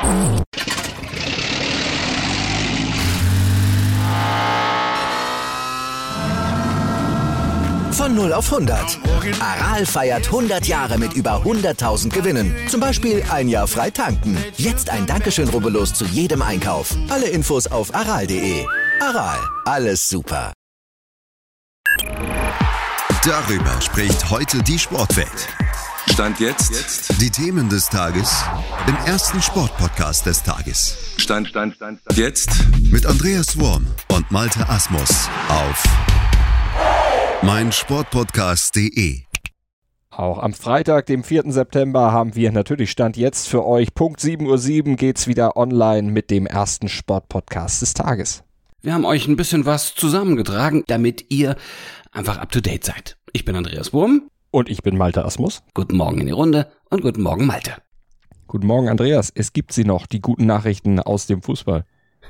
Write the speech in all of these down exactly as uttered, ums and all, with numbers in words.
Von null auf hundert. Aral feiert hundert Jahre mit über hunderttausend Gewinnen. Zum Beispiel ein Jahr frei tanken. Jetzt ein Dankeschön, rubbellos zu jedem Einkauf. Alle Infos auf aral punkt de. Aral, alles super. Darüber spricht heute die Sportwelt. Stand jetzt. Die Themen des Tages im ersten Sportpodcast des Tages. Stand, Stand, Stand, Stand. Jetzt. Mit Andreas Worm und Malte Asmus auf meinsportpodcast punkt de. Auch am Freitag, dem vierten September, haben wir natürlich Stand jetzt für euch. Punkt sieben Uhr sieben geht's wieder online mit dem ersten Sportpodcast des Tages. Wir haben euch ein bisschen was zusammengetragen, damit ihr einfach up to date seid. Ich bin Andreas Wurm. Und ich bin Malte Asmus. Guten Morgen in die Runde und guten Morgen Malte. Guten Morgen Andreas, es gibt sie noch, die guten Nachrichten aus dem Fußball.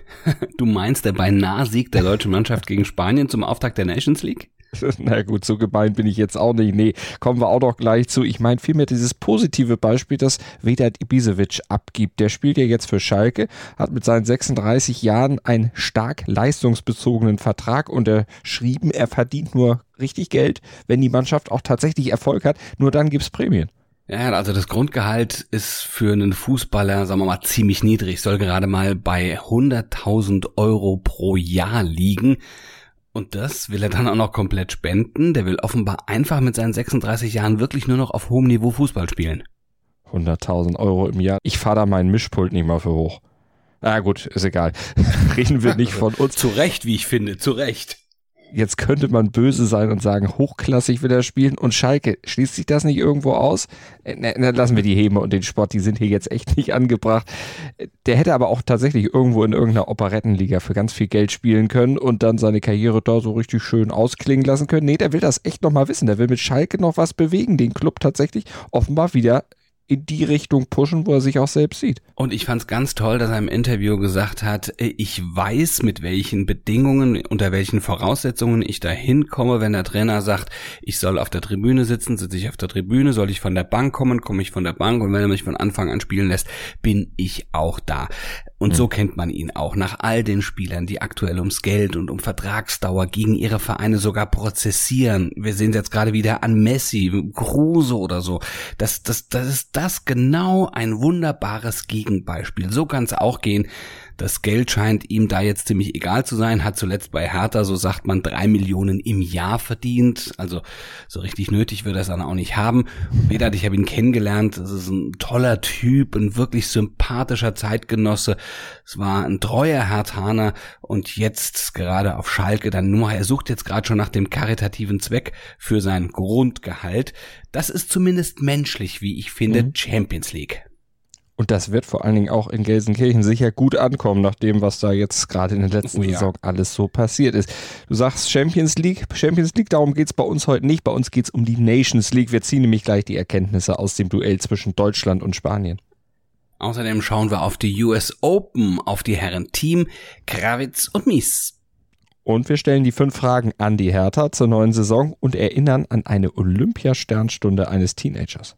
Du meinst der beinahe Sieg der deutschen Mannschaft gegen Spanien zum Auftakt der Nations League? Na gut, so gemein bin ich jetzt auch nicht. Nee, kommen wir auch noch gleich zu. Ich meine vielmehr dieses positive Beispiel, das Vedat Ibisevic abgibt. Der spielt ja jetzt für Schalke, hat mit seinen sechsunddreißig Jahren einen stark leistungsbezogenen Vertrag unterschrieben. Er verdient nur richtig Geld, wenn die Mannschaft auch tatsächlich Erfolg hat. Nur dann gibt's Prämien. Ja, also das Grundgehalt ist für einen Fußballer, sagen wir mal, ziemlich niedrig. Soll gerade mal bei hunderttausend Euro pro Jahr liegen. Und das will er dann auch noch komplett spenden. Der will offenbar einfach mit seinen sechsunddreißig Jahren wirklich nur noch auf hohem Niveau Fußball spielen. hunderttausend Euro im Jahr. Ich fahre da meinen Mischpult nicht mal für hoch. Ah gut, ist egal. Reden wir nicht von uns. Zu Recht, wie ich finde, zu Recht. Jetzt könnte man böse sein und sagen, hochklassig will er spielen. Und Schalke, schließt sich das nicht irgendwo aus? Na, na, lassen wir die Häme und den Sport, die sind hier jetzt echt nicht angebracht. Der hätte aber auch tatsächlich irgendwo in irgendeiner Operettenliga für ganz viel Geld spielen können und dann seine Karriere da so richtig schön ausklingen lassen können. Nee, der will das echt nochmal wissen. Der will mit Schalke noch was bewegen, den Club tatsächlich offenbar wieder in die Richtung pushen, wo er sich auch selbst sieht. Und ich fand's ganz toll, dass er im Interview gesagt hat, ich weiß, mit welchen Bedingungen, unter welchen Voraussetzungen ich da hinkomme, wenn der Trainer sagt, ich soll auf der Tribüne sitzen, sitze ich auf der Tribüne, soll ich von der Bank kommen, komme ich von der Bank und wenn er mich von Anfang an spielen lässt, bin ich auch da. Und so kennt man ihn auch. Nach all den Spielern, die aktuell ums Geld und um Vertragsdauer gegen ihre Vereine sogar prozessieren. Wir sehen es jetzt gerade wieder an Messi, Kruse oder so. Das, das, das ist das genau ein wunderbares Gegenbeispiel. So kann es auch gehen. Das Geld scheint ihm da jetzt ziemlich egal zu sein, hat zuletzt bei Hertha, so sagt man, drei Millionen im Jahr verdient. Also so richtig nötig wird er es dann auch nicht haben. Vedat, ich habe ihn kennengelernt, das ist ein toller Typ, ein wirklich sympathischer Zeitgenosse. Es war ein treuer Herthaner und jetzt gerade auf Schalke dann nur, er sucht jetzt gerade schon nach dem karitativen Zweck für sein Grundgehalt. Das ist zumindest menschlich, wie ich finde, mhm. Champions League. Und das wird vor allen Dingen auch in Gelsenkirchen sicher gut ankommen, nach dem, was da jetzt gerade in der letzten oh ja. Saison alles so passiert ist. Du sagst Champions League, Champions League, darum geht's bei uns heute nicht. Bei uns geht's um die Nations League. Wir ziehen nämlich gleich die Erkenntnisse aus dem Duell zwischen Deutschland und Spanien. Außerdem schauen wir auf die U S Open, auf die Herren Thiem, Krawietz und Mies. Und wir stellen die fünf Fragen an die Hertha zur neuen Saison und erinnern an eine Olympiasternstunde eines Teenagers.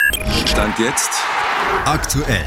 Stand jetzt aktuell.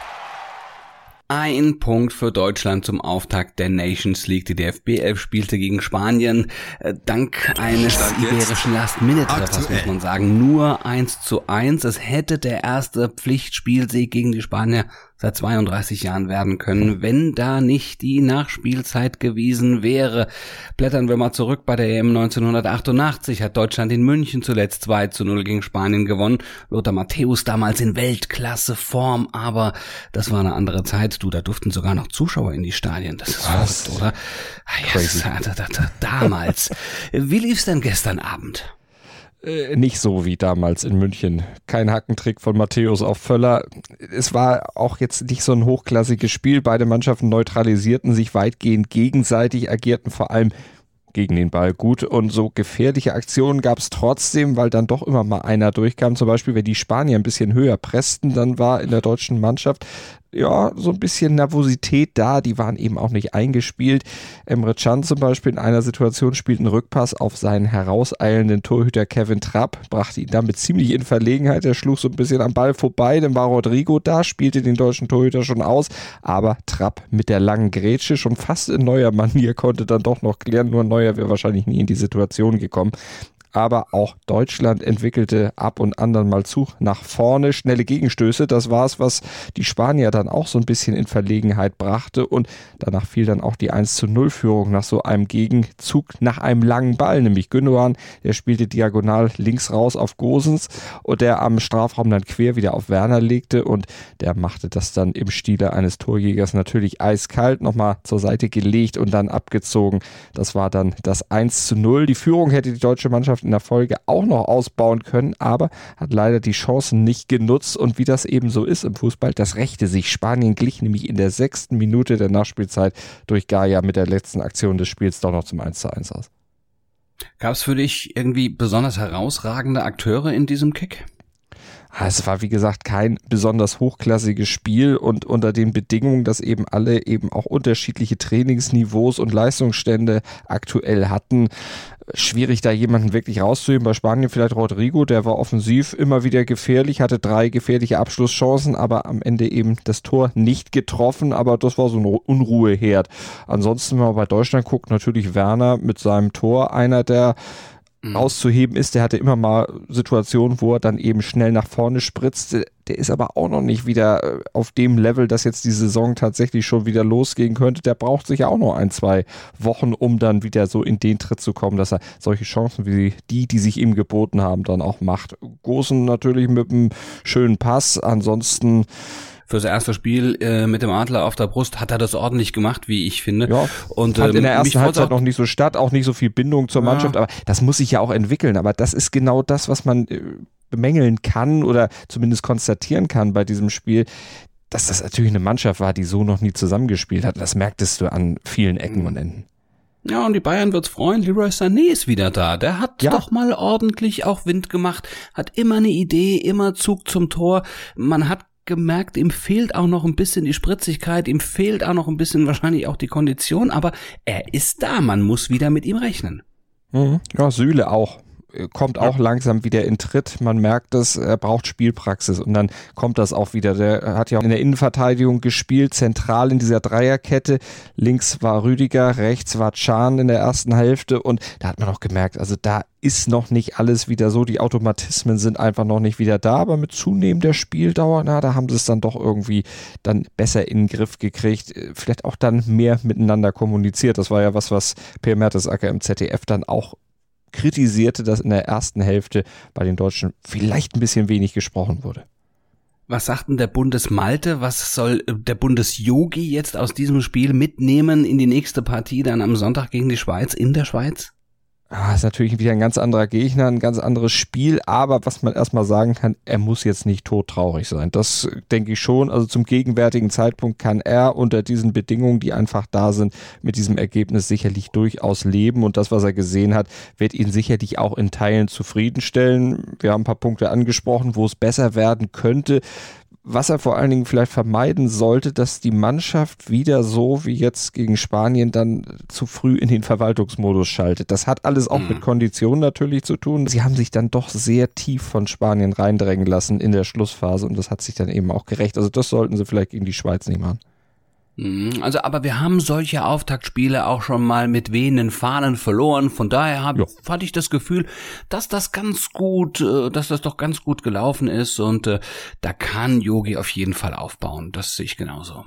Ein Punkt für Deutschland zum Auftakt der Nations League. Die D F B elf spielte gegen Spanien. Dank eines iberischen Last-Minute-Treffers, muss man sagen. Nur eins zu eins. Es hätte der erste Pflichtspielsieg gegen die Spanier seit zweiunddreißig Jahren werden können, wenn da nicht die Nachspielzeit gewesen wäre. Blättern wir mal zurück bei der E M neunzehnhundertachtundachtzig, hat Deutschland in München zuletzt zwei zu null gegen Spanien gewonnen. Lothar Matthäus damals in Weltklasse-Form, aber das war eine andere Zeit. Du, da durften sogar noch Zuschauer in die Stadien. Das ist verrückt, oder? Ah, yes, da, da, da, damals. Wie lief's denn gestern Abend? Äh, nicht so wie damals in München. Kein Hackentrick von Matthäus auf Völler. Es war auch jetzt nicht so ein hochklassiges Spiel. Beide Mannschaften neutralisierten sich weitgehend gegenseitig, agierten vor allem gegen den Ball gut und so gefährliche Aktionen gab es trotzdem, weil dann doch immer mal einer durchkam. Zum Beispiel, wenn die Spanier ein bisschen höher pressten, dann war in der deutschen Mannschaft ja, so ein bisschen Nervosität da, die waren eben auch nicht eingespielt. Emre Can zum Beispiel in einer Situation spielt einen Rückpass auf seinen herauseilenden Torhüter Kevin Trapp, brachte ihn damit ziemlich in Verlegenheit, er schlug so ein bisschen am Ball vorbei, dann war Rodrigo da, spielte den deutschen Torhüter schon aus, aber Trapp mit der langen Grätsche schon fast in neuer Manier konnte dann doch noch klären, nur Neuer wäre wahrscheinlich nie in die Situation gekommen. Aber auch Deutschland entwickelte ab und an dann mal Zug nach vorne, schnelle Gegenstöße. Das war es, was die Spanier dann auch so ein bisschen in Verlegenheit brachte. Und danach fiel dann auch die eins zu null Führung nach so einem Gegenzug, nach einem langen Ball. Nämlich Gündogan, der spielte diagonal links raus auf Gosens und der am Strafraum dann quer wieder auf Werner legte. Und der machte das dann im Stile eines Torjägers natürlich eiskalt, nochmal zur Seite gelegt und dann abgezogen. Das war dann das eins zu null. Die Führung hätte die deutsche Mannschaft in der Folge auch noch ausbauen können, aber hat leider die Chancen nicht genutzt und wie das eben so ist im Fußball, das rächte sich. Spanien glich nämlich in der sechsten Minute der Nachspielzeit durch Gaia mit der letzten Aktion des Spiels doch noch zum eins zu eins aus. Gab es für dich irgendwie besonders herausragende Akteure in diesem Kick? Es war, wie gesagt, kein besonders hochklassiges Spiel und unter den Bedingungen, dass eben alle eben auch unterschiedliche Trainingsniveaus und Leistungsstände aktuell hatten, schwierig da jemanden wirklich rauszuheben. Bei Spanien vielleicht Rodrigo, der war offensiv immer wieder gefährlich, hatte drei gefährliche Abschlusschancen, aber am Ende eben das Tor nicht getroffen, aber das war so ein Unruheherd. Ansonsten, wenn man bei Deutschland guckt, natürlich Werner mit seinem Tor, einer der auszuheben ist, der hatte immer mal Situationen, wo er dann eben schnell nach vorne spritzt. Der ist aber auch noch nicht wieder auf dem Level, dass jetzt die Saison tatsächlich schon wieder losgehen könnte. Der braucht sicher auch noch ein, zwei Wochen, um dann wieder so in den Tritt zu kommen, dass er solche Chancen wie die, die sich ihm geboten haben, dann auch macht. Gosen natürlich mit einem schönen Pass, ansonsten fürs erste Spiel äh, mit dem Adler auf der Brust hat er das ordentlich gemacht, wie ich finde. Ja, und fand ähm, in der ersten Halbzeit noch nicht so statt, auch nicht so viel Bindung zur ja. Mannschaft, aber das muss sich ja auch entwickeln. Aber das ist genau das, was man äh, bemängeln kann oder zumindest konstatieren kann bei diesem Spiel, dass das natürlich eine Mannschaft war, die so noch nie zusammengespielt hat. Das merktest du an vielen Ecken und Enden. Ja, und die Bayern wird's freuen, Leroy Sané ist wieder da. Der hat ja. doch mal ordentlich auch Wind gemacht, hat immer eine Idee, immer Zug zum Tor. Man hat gemerkt, ihm fehlt auch noch ein bisschen die Spritzigkeit, ihm fehlt auch noch ein bisschen wahrscheinlich auch die Kondition, aber er ist da, man muss wieder mit ihm rechnen. Mhm. Ja, Süle auch. Kommt auch ja. langsam wieder in Tritt. Man merkt es, er braucht Spielpraxis und dann kommt das auch wieder. Der hat ja in der Innenverteidigung gespielt, zentral in dieser Dreierkette. Links war Rüdiger, rechts war Can in der ersten Hälfte und da hat man auch gemerkt, also da ist noch nicht alles wieder so. Die Automatismen sind einfach noch nicht wieder da, aber mit zunehmender Spieldauer, na, da haben sie es dann doch irgendwie dann besser in den Griff gekriegt. Vielleicht auch dann mehr miteinander kommuniziert. Das war ja was, was Per Mertesacker im Z D F dann auch kritisierte, dass in der ersten Hälfte bei den Deutschen vielleicht ein bisschen wenig gesprochen wurde. Was sagt denn der Bundesmalte? Was soll der Bundesjogi jetzt aus diesem Spiel mitnehmen in die nächste Partie dann am Sonntag gegen die Schweiz in der Schweiz? Ah, ist natürlich wieder ein ganz anderer Gegner, ein ganz anderes Spiel, aber was man erstmal sagen kann, er muss jetzt nicht todtraurig sein. Das denke ich schon. Also zum gegenwärtigen Zeitpunkt kann er unter diesen Bedingungen, die einfach da sind, mit diesem Ergebnis sicherlich durchaus leben und das, was er gesehen hat, wird ihn sicherlich auch in Teilen zufriedenstellen. Wir haben ein paar Punkte angesprochen, wo es besser werden könnte. Was er vor allen Dingen vielleicht vermeiden sollte, dass die Mannschaft wieder so wie jetzt gegen Spanien dann zu früh in den Verwaltungsmodus schaltet. Das hat alles auch mhm. mit Konditionen natürlich zu tun. Sie haben sich dann doch sehr tief von Spanien reindrängen lassen in der Schlussphase und das hat sich dann eben auch gerecht. Also das sollten sie vielleicht gegen die Schweiz nicht machen. Also, aber wir haben solche Auftaktspiele auch schon mal mit wehenden Fahnen verloren. Von daher hab, hatte ich das Gefühl, dass das ganz gut, dass das doch ganz gut gelaufen ist und äh, da kann Jogi auf jeden Fall aufbauen. Das sehe ich genauso.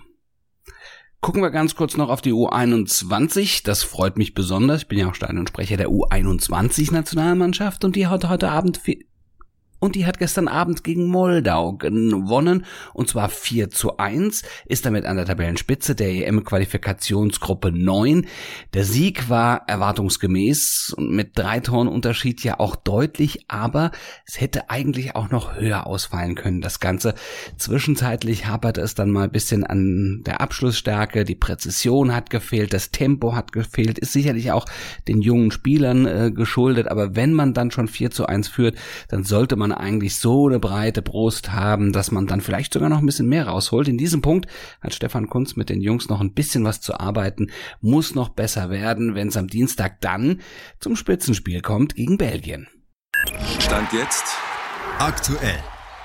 Gucken wir ganz kurz noch auf die U einundzwanzig. Das freut mich besonders. Ich bin ja auch Stadionsprecher der U einundzwanzig-Nationalmannschaft und die hat heute Abend viel Und die hat gestern Abend gegen Moldau gewonnen, und zwar vier zu eins, ist damit an der Tabellenspitze der E M-Qualifikationsgruppe neun. Der Sieg war erwartungsgemäß und mit drei Toren Unterschied ja auch deutlich, aber es hätte eigentlich auch noch höher ausfallen können, das Ganze. Zwischenzeitlich haperte es dann mal ein bisschen an der Abschlussstärke, die Präzision hat gefehlt, das Tempo hat gefehlt, ist sicherlich auch den jungen Spielern äh, geschuldet, aber wenn man dann schon vier zu eins führt, dann sollte man eigentlich so eine breite Brust haben, dass man dann vielleicht sogar noch ein bisschen mehr rausholt. In diesem Punkt hat Stefan Kuntz mit den Jungs noch ein bisschen was zu arbeiten, muss noch besser werden, wenn es am Dienstag dann zum Spitzenspiel kommt gegen Belgien. Stand jetzt Aktuell.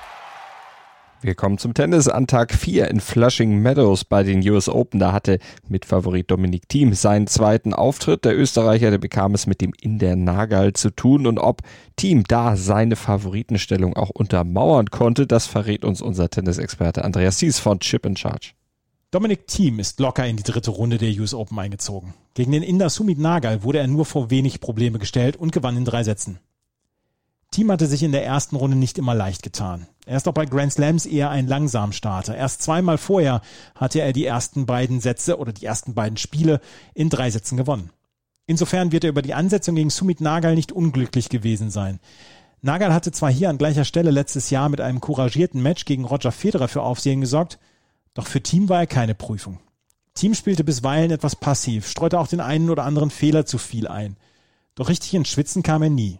Wir kommen zum Tennis an Tag vier in Flushing Meadows bei den U S Open. Da hatte Mitfavorit Dominic Thiem seinen zweiten Auftritt. Der Österreicher, der bekam es mit dem Inder Nagal zu tun. Und ob Thiem da seine Favoritenstellung auch untermauern konnte, das verrät uns unser Tennisexperte Andreas Thies von Chip in Charge. Dominic Thiem ist locker in die dritte Runde der U S Open eingezogen. Gegen den Inder Sumit Nagal wurde er nur vor wenig Probleme gestellt und gewann in drei Sätzen. Thiem hatte sich in der ersten Runde nicht immer leicht getan. Er ist auch bei Grand Slams eher ein Langsamstarter. Erst zweimal vorher hatte er die ersten beiden Sätze oder die ersten beiden Spiele in drei Sätzen gewonnen. Insofern wird er über die Ansetzung gegen Sumit Nagal nicht unglücklich gewesen sein. Nagal hatte zwar hier an gleicher Stelle letztes Jahr mit einem couragierten Match gegen Roger Federer für Aufsehen gesorgt, doch für Thiem war er keine Prüfung. Thiem spielte bisweilen etwas passiv, streute auch den einen oder anderen Fehler zu viel ein. Doch richtig ins Schwitzen kam er nie.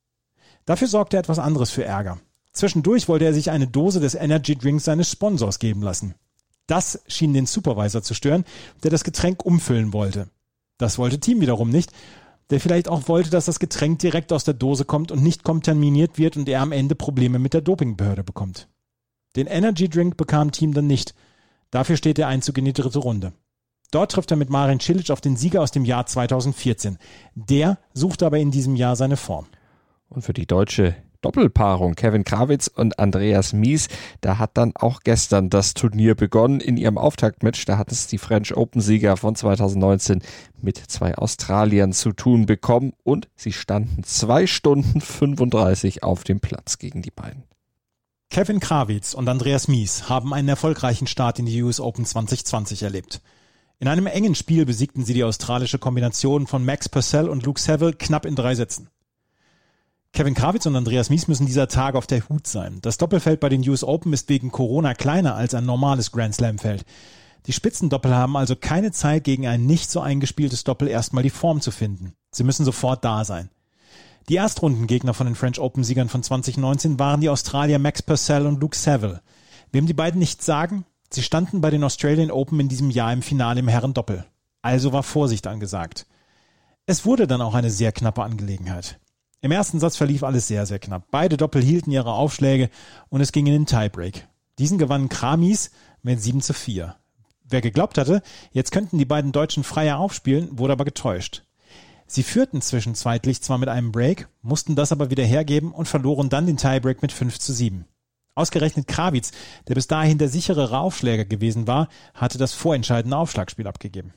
Dafür sorgte er etwas anderes für Ärger. Zwischendurch wollte er sich eine Dose des Energy Drinks seines Sponsors geben lassen. Das schien den Supervisor zu stören, der das Getränk umfüllen wollte. Das wollte Thiem wiederum nicht, der vielleicht auch wollte, dass das Getränk direkt aus der Dose kommt und nicht kontaminiert wird und er am Ende Probleme mit der Dopingbehörde bekommt. Den Energy Drink bekam Thiem dann nicht. Dafür steht der Einzug in die dritte Runde. Dort trifft er mit Marin Cilic auf den Sieger aus dem Jahr zweitausendvierzehn. Der sucht aber in diesem Jahr seine Form. Und für die deutsche Doppelpaarung Kevin Krawitz und Andreas Mies, da hat dann auch gestern das Turnier begonnen. In ihrem Auftaktmatch, da hat es die French Open-Sieger von zweitausendneunzehn mit zwei Australiern zu tun bekommen und sie standen zwei Stunden fünfunddreißig auf dem Platz gegen die beiden. Kevin Krawitz und Andreas Mies haben einen erfolgreichen Start in die U S Open zwanzig zwanzig erlebt. In einem engen Spiel besiegten sie die australische Kombination von Max Purcell und Luke Saville knapp in drei Sätzen. Kevin Krawitz und Andreas Mies müssen dieser Tag auf der Hut sein. Das Doppelfeld bei den U S Open ist wegen Corona kleiner als ein normales Grand Slam-Feld. Die Spitzendoppel haben also keine Zeit, gegen ein nicht so eingespieltes Doppel erstmal die Form zu finden. Sie müssen sofort da sein. Die Erstrundengegner von den French Open-Siegern von zwanzig neunzehn waren die Australier Max Purcell und Luke Saville. Wem die beiden nichts sagen? Sie standen bei den Australian Open in diesem Jahr im Finale im Herrendoppel. Also war Vorsicht angesagt. Es wurde dann auch eine sehr knappe Angelegenheit. Im ersten Satz verlief alles sehr, sehr knapp. Beide Doppel hielten ihre Aufschläge und es ging in den Tiebreak. Diesen gewannen Kramis mit sieben zu vier. Wer geglaubt hatte, jetzt könnten die beiden Deutschen freier aufspielen, wurde aber getäuscht. Sie führten zwischenzeitlich zwar mit einem Break, mussten das aber wieder hergeben und verloren dann den Tiebreak mit fünf zu sieben. Ausgerechnet Krawitz, der bis dahin der sicherere Aufschläger gewesen war, hatte das vorentscheidende Aufschlagspiel abgegeben.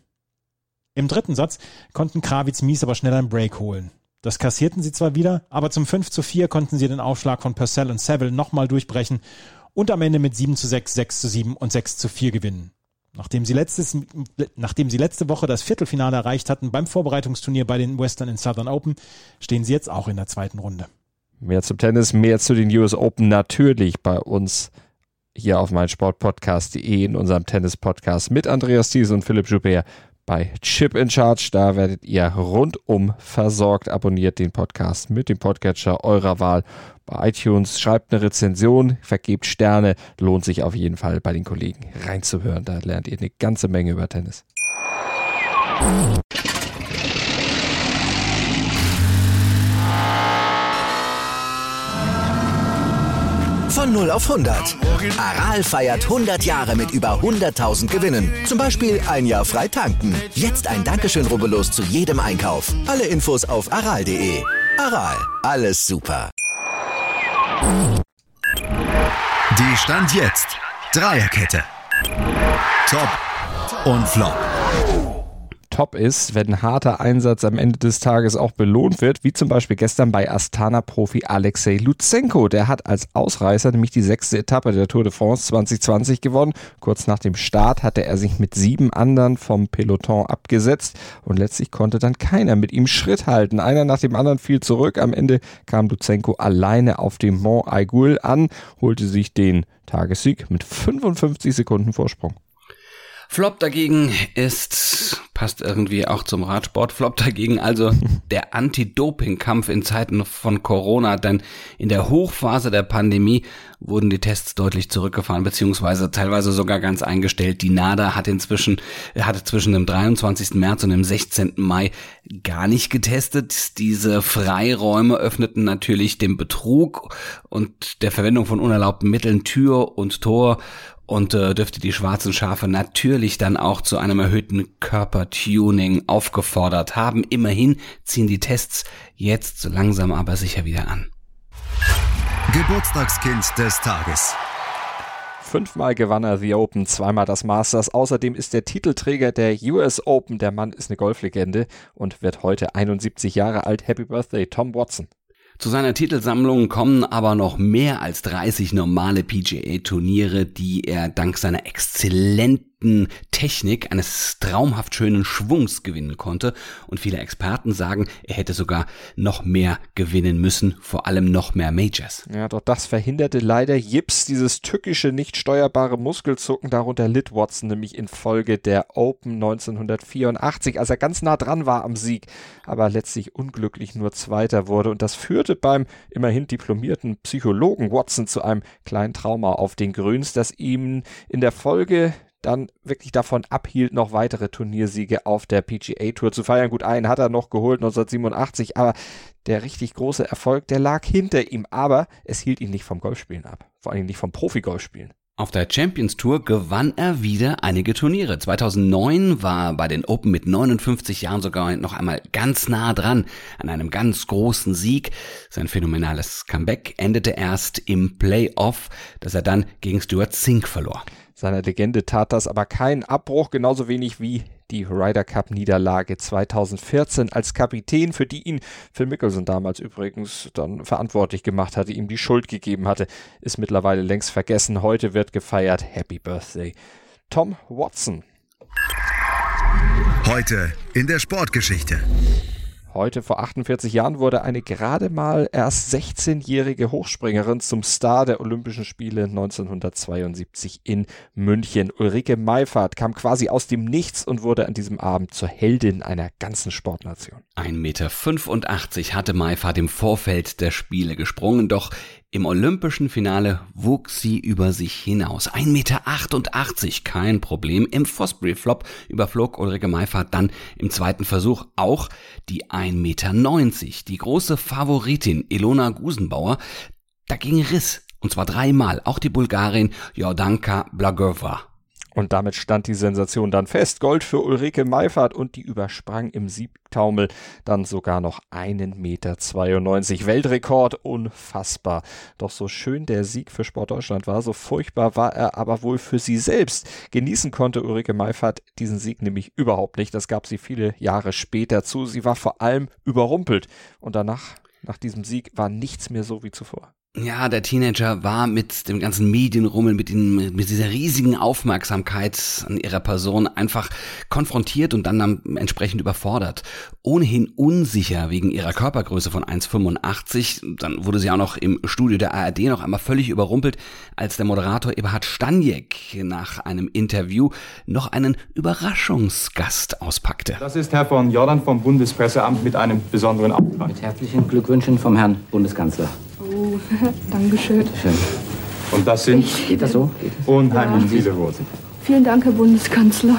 Im dritten Satz konnten Krawitz Mies aber schnell einen Break holen. Das kassierten sie zwar wieder, aber zum fünf zu vier konnten sie den Aufschlag von Purcell und Saville nochmal durchbrechen und am Ende mit sieben zu sechs, sechs zu sieben und sechs zu vier gewinnen. Nachdem sie, letztes, nachdem sie letzte Woche das Viertelfinale erreicht hatten beim Vorbereitungsturnier bei den Western and Southern Open, stehen sie jetzt auch in der zweiten Runde. Mehr zum Tennis, mehr zu den U S Open natürlich bei uns hier auf meinsportpodcast punkt de in unserem Tennis-Podcast mit Andreas Thies und Philipp Joubert bei Chip in Charge. Da werdet ihr rundum versorgt. Abonniert den Podcast mit dem Podcatcher eurer Wahl bei iTunes. Schreibt eine Rezension, vergebt Sterne. Lohnt sich auf jeden Fall bei den Kollegen reinzuhören. Da lernt ihr eine ganze Menge über Tennis. Von null auf hundert. Aral feiert hundert Jahre mit über hunderttausend Gewinnen. Zum Beispiel ein Jahr frei tanken. Jetzt ein Dankeschön, rubbellos zu jedem Einkauf. Alle Infos auf aral punkt de. Aral, alles super. Die Stand jetzt. Dreierkette. Top und Flop. Top ist, wenn harter Einsatz am Ende des Tages auch belohnt wird, wie zum Beispiel gestern bei Astana-Profi Alexei Lutsenko. Der hat als Ausreißer nämlich die sechste Etappe der Tour de France zwanzig zwanzig gewonnen. Kurz nach dem Start hatte er sich mit sieben anderen vom Peloton abgesetzt und letztlich konnte dann keiner mit ihm Schritt halten. Einer nach dem anderen fiel zurück. Am Ende kam Lutsenko alleine auf dem Mont Aigul an, holte sich den Tagessieg mit fünfundfünfzig Sekunden Vorsprung. Flop dagegen ist passt irgendwie auch zum Radsportflop dagegen. Also der Anti-Doping-Kampf in Zeiten von Corona, denn in der Hochphase der Pandemie wurden die Tests deutlich zurückgefahren, beziehungsweise teilweise sogar ganz eingestellt. Die NADA hat inzwischen, hatte zwischen dem dreiundzwanzigsten März und dem sechzehnten Mai gar nicht getestet. Diese Freiräume öffneten natürlich dem Betrug und der Verwendung von unerlaubten Mitteln Tür und Tor und äh, dürfte die schwarzen Schafe natürlich dann auch zu einem erhöhten Körpertuning aufgefordert haben. Immerhin ziehen die Tests jetzt so langsam aber sicher wieder an. Geburtstagskind des Tages. Fünfmal gewann er The Open, zweimal das Masters. Außerdem ist der Titelträger der U S Open. Der Mann ist eine Golflegende und wird heute einundsiebzig Jahre alt. Happy Birthday, Tom Watson. Zu seiner Titelsammlung kommen aber noch mehr als dreißig normale P G A-Turniere, die er dank seiner exzellenten Technik, eines traumhaft schönen Schwungs gewinnen konnte. Und viele Experten sagen, er hätte sogar noch mehr gewinnen müssen, vor allem noch mehr Majors. Ja, doch das verhinderte leider Jips, dieses tückische, nicht steuerbare Muskelzucken. Darunter litt Watson nämlich infolge der Open neunzehnhundertvierundachtzig, als er ganz nah dran war am Sieg, aber letztlich unglücklich nur Zweiter wurde. Und das führte beim immerhin diplomierten Psychologen Watson zu einem kleinen Trauma auf den Grüns, das ihm in der Folge dann wirklich davon abhielt, noch weitere Turniersiege auf der P G A-Tour zu feiern. Gut, einen hat er noch geholt, neunzehnhundertsiebenundachtzig, aber der richtig große Erfolg, der lag hinter ihm. Aber es hielt ihn nicht vom Golfspielen ab, vor allem nicht vom Profi-Golfspielen. Auf der Champions Tour gewann er wieder einige Turniere. zweitausendneun war er bei den Open mit neunundfünfzig Jahren sogar noch einmal ganz nah dran an einem ganz großen Sieg. Sein phänomenales Comeback endete erst im Playoff, das er dann gegen Stuart Sink verlor. Seiner Legende tat das aber keinen Abbruch, genauso wenig wie die Ryder Cup-Niederlage zweitausendvierzehn als Kapitän, für die ihn Phil Mickelson damals übrigens dann verantwortlich gemacht hatte, ihm die Schuld gegeben hatte, ist mittlerweile längst vergessen. Heute wird gefeiert. Happy Birthday, Tom Watson. Heute in der Sportgeschichte. Heute vor achtundvierzig Jahren wurde eine gerade mal erst sechzehnjährige Hochspringerin zum Star der Olympischen Spiele neunzehnhundertzweiundsiebzig in München. Ulrike Meiffert kam quasi aus dem Nichts und wurde an diesem Abend zur Heldin einer ganzen Sportnation. ein Meter fünfundachtzig hatte Meiffert im Vorfeld der Spiele gesprungen, doch im olympischen Finale wuchs sie über sich hinaus. ein Meter achtundachtzig, kein Problem. Im Fosbury Flop überflog Ulrike Meiffert dann im zweiten Versuch auch die ein Meter neunzig. Die große Favoritin Ilona Gusenbauer, da ging Riss. Und zwar dreimal. Auch die Bulgarin Jordanka Blagova. Und damit stand die Sensation dann fest. Gold für Ulrike Meiffert und die übersprang im Siegtaumel dann sogar noch einen Meter zweiundneunzig. Weltrekord, unfassbar. Doch so schön der Sieg für Sport Deutschland war, so furchtbar war er aber wohl für sie selbst. Genießen konnte Ulrike Meiffert diesen Sieg nämlich überhaupt nicht. Das gab sie viele Jahre später zu. Sie war vor allem überrumpelt. Und danach, nach diesem Sieg, war nichts mehr so wie zuvor. Ja, der Teenager war mit dem ganzen Medienrummel, mit, den, mit dieser riesigen Aufmerksamkeit an ihrer Person einfach konfrontiert und dann entsprechend überfordert. Ohnehin unsicher wegen ihrer Körpergröße von eins Komma fünfundachtzig. Dann wurde sie auch noch im Studio der A R D noch einmal völlig überrumpelt, als der Moderator Eberhard Staniek nach einem Interview noch einen Überraschungsgast auspackte. Das ist Herr von Jordan vom Bundespresseamt mit einem besonderen Auftrag. Mit herzlichen Glückwünschen vom Herrn Bundeskanzler. Oh, Dankeschön. Schön. Und das sind Geht das so? Geht das? unheimlich ja. viele Worte. Vielen Dank, Herr Bundeskanzler.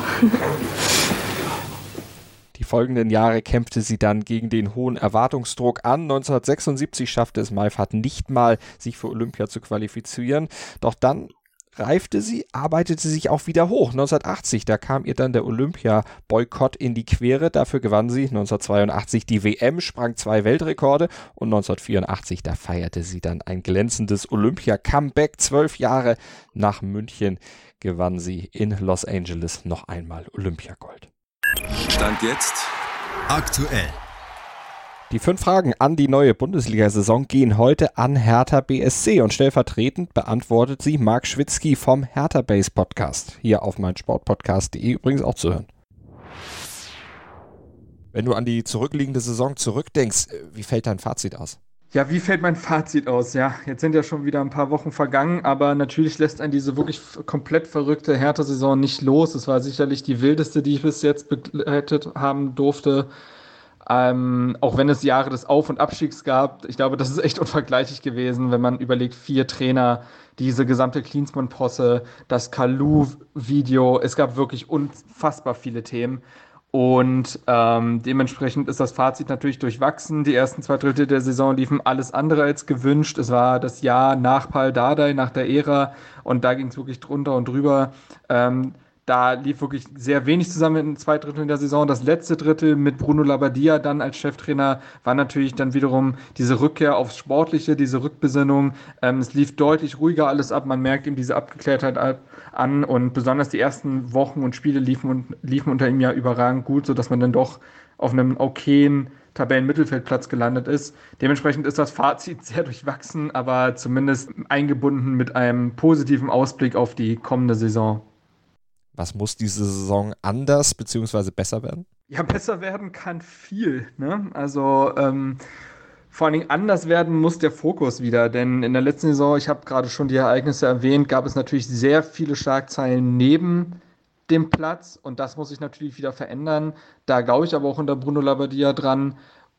Die folgenden Jahre kämpfte sie dann gegen den hohen Erwartungsdruck an. neunzehnhundertsechsundsiebzig schaffte es Meiffert nicht mal, sich für Olympia zu qualifizieren. Doch dann reifte sie, arbeitete sich auch wieder hoch. neunzehnhundertachtzig, da kam ihr dann der Olympia-Boykott in die Quere. Dafür gewann sie neunzehnhundertzweiundachtzig die W M, sprang zwei Weltrekorde und neunzehnhundertvierundachtzig, da feierte sie dann ein glänzendes Olympia-Comeback. Zwölf Jahre nach München gewann sie in Los Angeles noch einmal Olympiagold. Stand jetzt aktuell. Die fünf Fragen an die neue Bundesliga-Saison gehen heute an Hertha B S C und stellvertretend beantwortet sie Marc Schwitzky vom Hertha Base Podcast. Hier auf meinsportpodcast punkt de übrigens auch zu hören. Wenn du an die zurückliegende Saison zurückdenkst, wie fällt dein Fazit aus? Ja, wie fällt mein Fazit aus? Ja, jetzt sind ja schon wieder ein paar Wochen vergangen, aber natürlich lässt einen diese wirklich f- komplett verrückte Hertha-Saison nicht los. Es war sicherlich die wildeste, die ich bis jetzt begleitet haben durfte. Ähm, auch wenn es Jahre des Auf- und Abstiegs gab. Ich glaube, das ist echt unvergleichlich gewesen, wenn man überlegt, vier Trainer, diese gesamte Klinsmann-Posse, das Kalou-Video. Es gab wirklich unfassbar viele Themen. Und ähm, dementsprechend ist das Fazit natürlich durchwachsen. Die ersten zwei Drittel der Saison liefen alles andere als gewünscht. Es war das Jahr nach Pal Dardai, nach der Ära. Und da ging es wirklich drunter und drüber. Ähm, da lief wirklich sehr wenig zusammen in zwei Dritteln der Saison. Das letzte Drittel mit Bruno Labbadia dann als Cheftrainer war natürlich dann wiederum diese Rückkehr aufs Sportliche, diese Rückbesinnung. Ähm, es lief deutlich ruhiger alles ab. Man merkt ihm diese Abgeklärtheit an. Und besonders die ersten Wochen und Spiele liefen, und, liefen unter ihm ja überragend gut, sodass man dann doch auf einem okayen Tabellenmittelfeldplatz gelandet ist. Dementsprechend ist das Fazit sehr durchwachsen, aber zumindest eingebunden mit einem positiven Ausblick auf die kommende Saison. Was muss diese Saison anders bzw. besser werden? Ja, besser werden kann viel. Ne? Also ähm, vor allen Dingen anders werden muss der Fokus wieder. Denn in der letzten Saison, ich habe gerade schon die Ereignisse erwähnt, gab es natürlich sehr viele Schlagzeilen neben dem Platz. Und das muss sich natürlich wieder verändern. Da glaube ich aber auch unter Bruno Labbadia dran.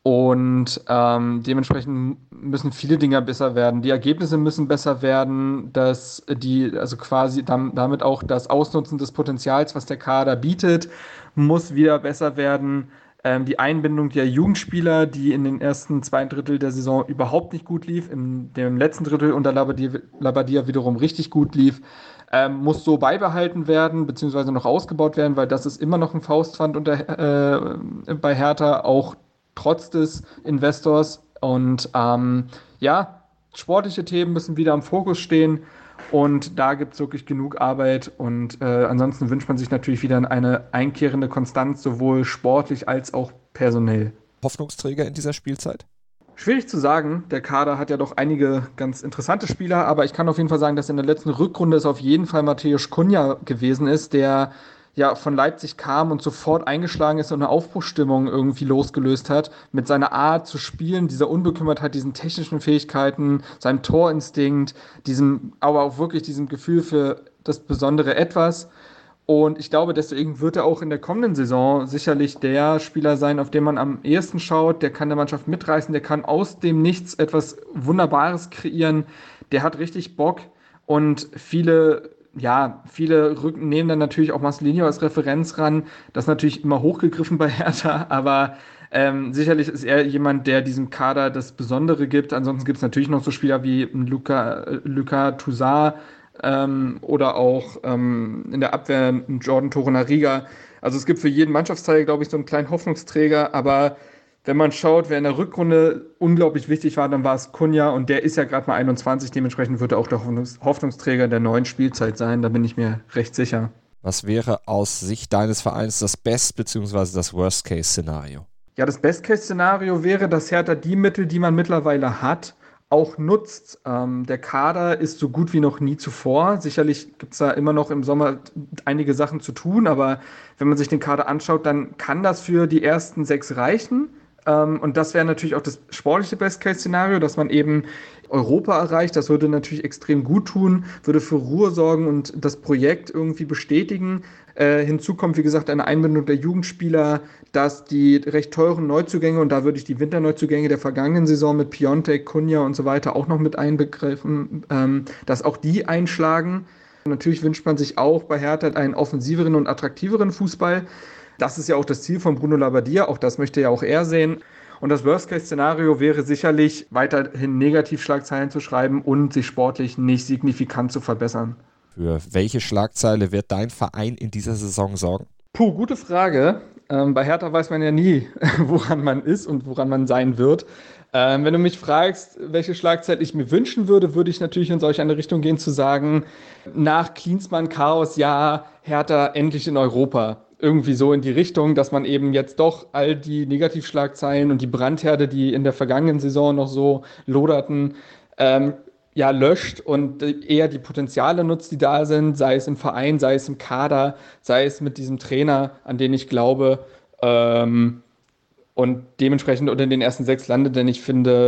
Und ähm, dementsprechend müssen viele Dinge besser werden. Die Ergebnisse müssen besser werden, dass die, also quasi dam- damit auch das Ausnutzen des Potenzials, was der Kader bietet, muss wieder besser werden. Ähm, die Einbindung der Jugendspieler, die in den ersten zwei Drittel der Saison überhaupt nicht gut lief, in dem letzten Drittel unter Labbadia, Labbadia wiederum richtig gut lief, ähm, muss so beibehalten werden, beziehungsweise noch ausgebaut werden, weil das ist immer noch ein Faustpfand unter, äh, bei Hertha, auch trotz des Investors. Und ähm, ja, sportliche Themen müssen wieder im Fokus stehen und da gibt es wirklich genug Arbeit und äh, ansonsten wünscht man sich natürlich wieder eine einkehrende Konstanz, sowohl sportlich als auch personell. Hoffnungsträger in dieser Spielzeit? Schwierig zu sagen, der Kader hat ja doch einige ganz interessante Spieler, aber ich kann auf jeden Fall sagen, dass in der letzten Rückrunde es auf jeden Fall Mateusz Cunha gewesen ist, der ja von Leipzig kam und sofort eingeschlagen ist und eine Aufbruchsstimmung irgendwie losgelöst hat, mit seiner Art zu spielen, dieser Unbekümmertheit, diesen technischen Fähigkeiten, seinem Torinstinkt, diesem, aber auch wirklich diesem Gefühl für das besondere Etwas. Und ich glaube, deswegen wird er auch in der kommenden Saison sicherlich der Spieler sein, auf den man am ehesten schaut. Der kann der Mannschaft mitreißen, der kann aus dem Nichts etwas Wunderbares kreieren. Der hat richtig Bock und viele Ja, viele rücken, nehmen dann natürlich auch Marcelinho als Referenz ran. Das ist natürlich immer hochgegriffen bei Hertha, aber ähm, sicherlich ist er jemand, der diesem Kader das Besondere gibt. Ansonsten gibt es natürlich noch so Spieler wie Luka, Luka Toussaint ähm, oder auch ähm, in der Abwehr Jordan Torunariga. Also es gibt für jeden Mannschaftsteil, glaube ich, so einen kleinen Hoffnungsträger, aber wenn man schaut, wer in der Rückrunde unglaublich wichtig war, dann war es Cunha und der ist ja gerade mal einundzwanzig, dementsprechend wird er auch der Hoffnungsträger der neuen Spielzeit sein, da bin ich mir recht sicher. Was wäre aus Sicht deines Vereins das Best- bzw. das Worst-Case-Szenario? Ja, das Best-Case-Szenario wäre, dass Hertha die Mittel, die man mittlerweile hat, auch nutzt. Ähm, der Kader ist so gut wie noch nie zuvor. Sicherlich gibt es da immer noch im Sommer einige Sachen zu tun, aber wenn man sich den Kader anschaut, dann kann das für die ersten sechs reichen. Ähm, und das wäre natürlich auch das sportliche Best-Case-Szenario, dass man eben Europa erreicht. Das würde natürlich extrem gut tun, würde für Ruhe sorgen und das Projekt irgendwie bestätigen. Äh, hinzu kommt, wie gesagt, eine Einbindung der Jugendspieler, dass die recht teuren Neuzugänge, und da würde ich die Winterneuzugänge der vergangenen Saison mit Piontek, Cunha und so weiter auch noch mit einbegreifen, ähm, dass auch die einschlagen. Natürlich wünscht man sich auch bei Hertha einen offensiveren und attraktiveren Fußball. Das ist ja auch das Ziel von Bruno Labbadia, auch das möchte ja auch er sehen. Und das Worst-Case-Szenario wäre sicherlich, weiterhin Negativschlagzeilen zu schreiben und sich sportlich nicht signifikant zu verbessern. Für welche Schlagzeile wird dein Verein in dieser Saison sorgen? Puh, gute Frage. Ähm, bei Hertha weiß man ja nie, woran man ist und woran man sein wird. Ähm, wenn du mich fragst, welche Schlagzeile ich mir wünschen würde, würde ich natürlich in solch eine Richtung gehen, zu sagen, nach Klinsmann Chaos, ja, Hertha endlich in Europa. Irgendwie so in die Richtung, dass man eben jetzt doch all die Negativschlagzeilen und die Brandherde, die in der vergangenen Saison noch so loderten, ähm, ja, löscht und eher die Potenziale nutzt, die da sind, sei es im Verein, sei es im Kader, sei es mit diesem Trainer, an den ich glaube, ähm, und dementsprechend unter den ersten sechs landet, denn ich finde,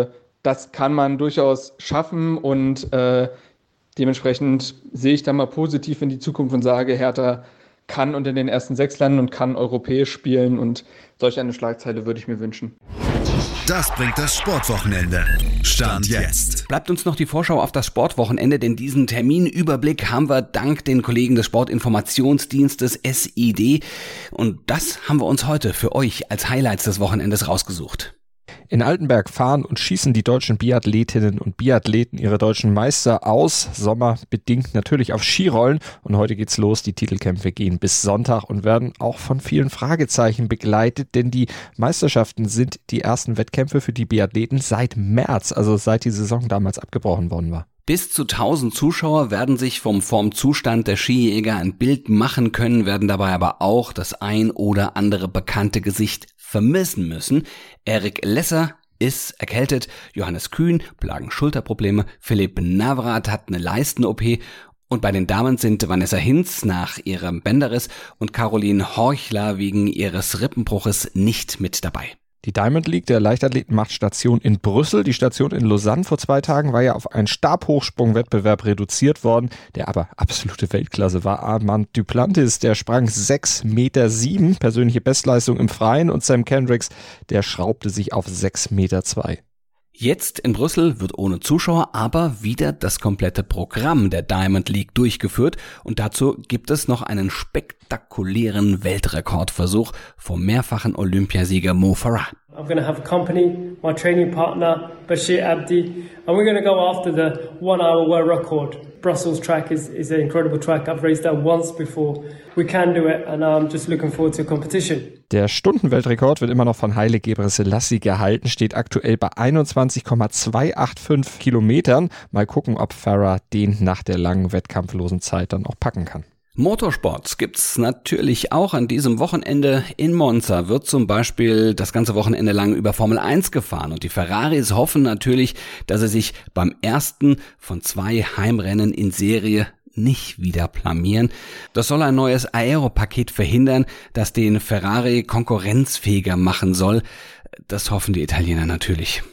das kann man durchaus schaffen und äh, dementsprechend sehe ich da mal positiv in die Zukunft und sage, Hertha kann unter den ersten sechs landen und kann europäisch spielen und solch eine Schlagzeile würde ich mir wünschen. Das bringt das Sportwochenende. Stand jetzt. Bleibt uns noch die Vorschau auf das Sportwochenende, denn diesen Terminüberblick haben wir dank den Kollegen des Sportinformationsdienstes S I D. Und das haben wir uns heute für euch als Highlights des Wochenendes rausgesucht. In Altenberg fahren und schießen die deutschen Biathletinnen und Biathleten ihre deutschen Meister aus, sommerbedingt natürlich auf Skirollen. Und heute geht's los, die Titelkämpfe gehen bis Sonntag und werden auch von vielen Fragezeichen begleitet, denn die Meisterschaften sind die ersten Wettkämpfe für die Biathleten seit März, also seit die Saison damals abgebrochen worden war. Bis zu tausend Zuschauer werden sich vom Formzustand der Skijäger ein Bild machen können, werden dabei aber auch das ein oder andere bekannte Gesicht vermissen müssen. Erik Lesser ist erkältet, Johannes Kühn plagen Schulterprobleme, Philipp Navrat hat eine Leisten-O P und bei den Damen sind Vanessa Hinz nach ihrem Bänderriss und Caroline Horchler wegen ihres Rippenbruches nicht mit dabei. Die Diamond League der Leichtathleten macht Station in Brüssel. Die Station in Lausanne vor zwei Tagen war ja auf einen Stabhochsprungwettbewerb reduziert worden, der aber absolute Weltklasse war. Armand Duplantis, der sprang sechs Meter sieben, persönliche Bestleistung im Freien, und Sam Kendricks, der schraubte sich auf sechs Meter zwei. Jetzt in Brüssel wird ohne Zuschauer aber wieder das komplette Programm der Diamond League durchgeführt und dazu gibt es noch einen spektakulären Weltrekordversuch vom mehrfachen Olympiasieger Mo Farah. I'm going to have company, my training partner Bashir Abdi, and we're going to go after the one-hour world record. Brussels track is, is an incredible track. I've raced that once before. We can do it, and I'm just looking forward to competition. Der Stundenweltrekord wird immer noch von Haile Gebrselassie gehalten, steht aktuell bei einundzwanzig Komma zweihundertfünfundachtzig Kilometern. Mal gucken, ob Farah den nach der langen wettkampflosen Zeit dann auch packen kann. Motorsport gibt's natürlich auch an diesem Wochenende. In Monza wird zum Beispiel das ganze Wochenende lang über Formel eins gefahren und die Ferraris hoffen natürlich, dass sie sich beim ersten von zwei Heimrennen in Serie nicht wieder blamieren. Das soll ein neues Aero-Paket verhindern, das den Ferrari konkurrenzfähiger machen soll. Das hoffen die Italiener natürlich.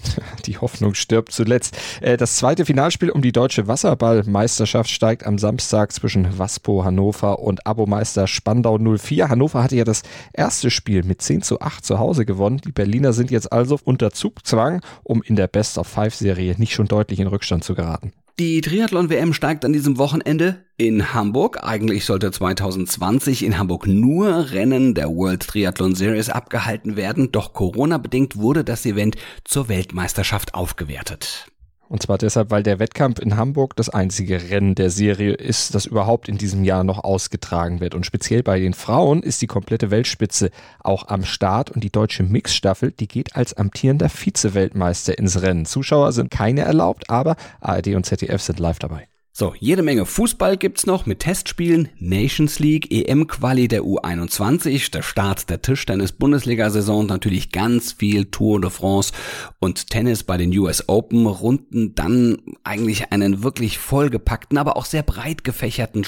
Die Hoffnung stirbt zuletzt. Das zweite Finalspiel um die deutsche Wasserballmeisterschaft steigt am Samstag zwischen Waspo Hannover und Abomeister Spandau null vier. Hannover hatte ja das erste Spiel mit zehn zu acht zu Hause gewonnen. Die Berliner sind jetzt also unter Zugzwang, um in der Best-of-Five-Serie nicht schon deutlich in Rückstand zu geraten. Die Triathlon-W M steigt an diesem Wochenende in Hamburg. Eigentlich sollte zwanzig zwanzig in Hamburg nur Rennen der World Triathlon Series abgehalten werden, doch Corona-bedingt wurde das Event zur Weltmeisterschaft aufgewertet. Und zwar deshalb, weil der Wettkampf in Hamburg das einzige Rennen der Serie ist, das überhaupt in diesem Jahr noch ausgetragen wird. Und speziell bei den Frauen ist die komplette Weltspitze auch am Start und die deutsche Mixstaffel, die geht als amtierender Vize-Weltmeister ins Rennen. Zuschauer sind keine erlaubt, aber A R D und Z D F sind live dabei. So, jede Menge Fußball gibt's noch mit Testspielen, Nations League, E M-Quali der U einundzwanzig, der Start der Tischtennis-Bundesliga-Saison, natürlich ganz viel Tour de France und Tennis bei den U S Open, runden dann eigentlich einen wirklich vollgepackten, aber auch sehr breit gefächerten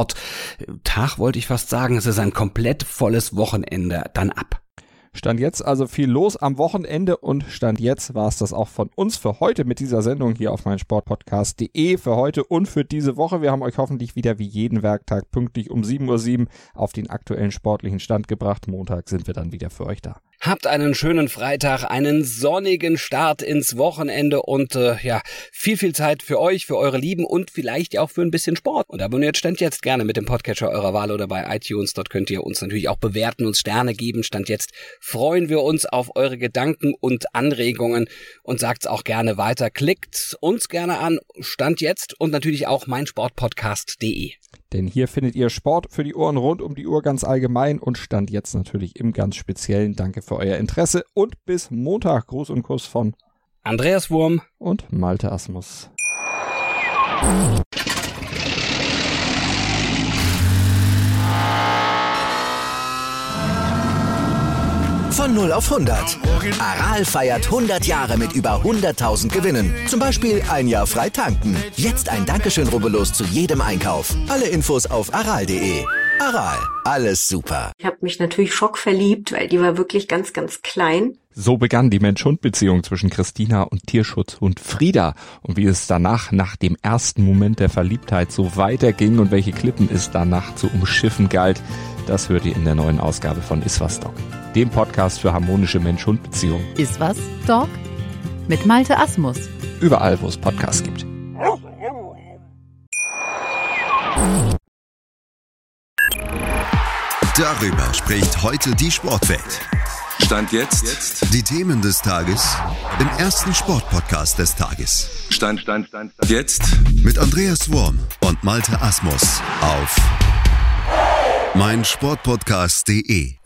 Sporttag, wollte ich fast sagen. Es ist ein komplett volles Wochenende dann ab. Stand jetzt also viel los am Wochenende und Stand jetzt war es das auch von uns für heute mit dieser Sendung hier auf meinsportpodcast punkt de für heute und für diese Woche. Wir haben euch hoffentlich wieder wie jeden Werktag pünktlich um sieben Uhr sieben auf den aktuellen sportlichen Stand gebracht. Montag sind wir dann wieder für euch da. Habt einen schönen Freitag, einen sonnigen Start ins Wochenende und äh, ja, viel, viel Zeit für euch, für eure Lieben und vielleicht auch für ein bisschen Sport. Und abonniert Stand jetzt gerne mit dem Podcatcher eurer Wahl oder bei iTunes. Dort könnt ihr uns natürlich auch bewerten, uns Sterne geben. Stand jetzt freuen wir uns auf eure Gedanken und Anregungen und sagt's auch gerne weiter. Klickt uns gerne an, Stand jetzt und natürlich auch meinsportpodcast punkt de. Denn hier findet ihr Sport für die Ohren rund um die Uhr ganz allgemein und Stand jetzt natürlich im ganz Speziellen. Danke für euer Interesse und bis Montag. Gruß und Kuss von Andreas Wurm und Malte Asmus. Von null auf hundert. Aral feiert hundert Jahre mit über hunderttausend Gewinnen. Zum Beispiel ein Jahr frei tanken. Jetzt ein Dankeschön, rubbellos zu jedem Einkauf. Alle Infos auf aral punkt de. Aral, alles super. Ich habe mich natürlich schockverliebt, weil die war wirklich ganz, ganz klein. So begann die Mensch-Hund-Beziehung zwischen Christina und Tierschutzhund Frieda. Und wie es danach, nach dem ersten Moment der Verliebtheit, so weiterging und welche Klippen es danach zu umschiffen galt, das hört ihr in der neuen Ausgabe von Iswas Dog, dem Podcast für harmonische Mensch-Hund-Beziehungen. Iswas Dog mit Malte Asmus. Überall, wo es Podcasts gibt. Darüber spricht heute die Sportwelt. Stand jetzt. Die Themen des Tages im ersten Sportpodcast des Tages. Stand, Stand, Stand, Stand. Jetzt. Mit Andreas Worm und Malte Asmus auf meinsportpodcast punkt de.